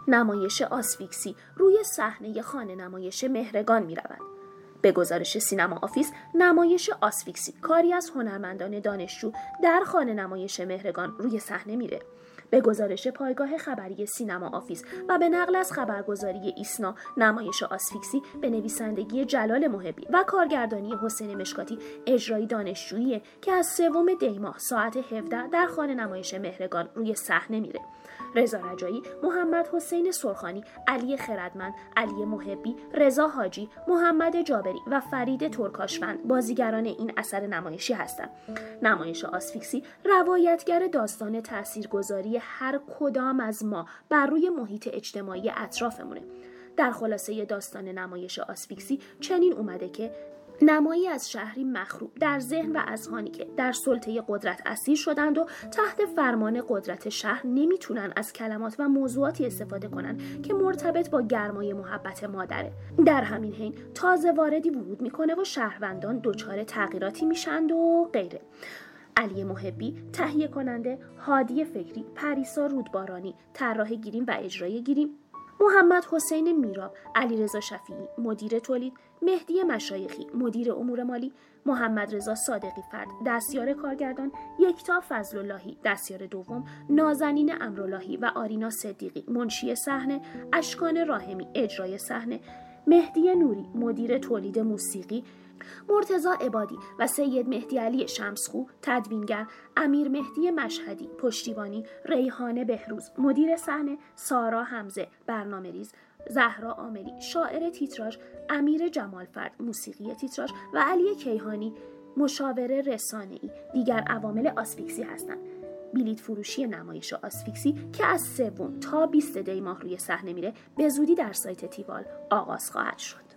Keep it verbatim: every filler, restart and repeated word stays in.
نمایش آسفیکسی روی صحنه خانه نمایش مهرگان می رود. به گزارش سینما آفیس، نمایش آسفیکسی کاری از هنرمندان دانشجو در خانه نمایش مهرگان روی صحنه میره. به گزارش پایگاه خبری سینما آفیس و به نقل از خبرگزاری ایسنا، نمایش آسفیکسی به نویسندگی جلال محبی و کارگردانی حسین مشکاتی اجرای دانشجویی که از سوم دی ماه ساعت هفده در خانه نمایش مهرگان روی صحنه میره. رضا رجایی، محمد حسین سرخانی، علی خردمند، علی محبی، رضا حاجی، محمد جابری و فرید ترکاشوند بازیگران این اثر نمایشی هستند. نمایش آسفیکسی روایتگر داستان تاثیرگذاری هر کدام از ما بر روی محیط اجتماعی اطرافمونه. در خلاصه داستان نمایش آسفیکسی چنین اومده که نمایی از شهری مخروب در ذهن و اذهانی که در سلطه قدرت اسیر شدند و تحت فرمان قدرت شهر نمیتونن از کلمات و موضوعاتی استفاده کنن که مرتبط با گرمای محبت مادره. در همین حین تازه واردی ورود میکنه و شهروندان دچار تغییراتی میشند و غیره. علی محبی تهیه کننده، هادی فکری، پریسا رودبارانی طراح گیریم و اجرای گیریم، محمد حسین میراب، علیرضا شفیعی مدیر تولید، مهدی مشایخی مدیر امور مالی، محمد رضا صادقی فرد دستیار کارگردان، یکتا فضل اللهی دستیار دوم، نازنین امراللهی و آرینا صدیقی منشی صحنه، اشکان راحمی اجرای صحنه، مهدی نوری مدیر تولید موسیقی، مرتضی عبادی و سید مهدی علی شمسخو تدوینگر، امیر مهدی مشهدی پشتیبانی، ریحانه بهروز مدیر صحنه، سارا حمزه برنامه‌ریز، زهرا عاملی شاعر تیتراژ، امیر جمالفرد موسیقی تیتراژ و علی کیهانی مشاور رسانه‌ای دیگر عوامل آسفیکسی هستند. بلیط فروشی نمایش آسفیکسی که از سوم تا بیست دی ماه روی صحنه میره به زودی در سایت تیوال آغاز خواهد شد.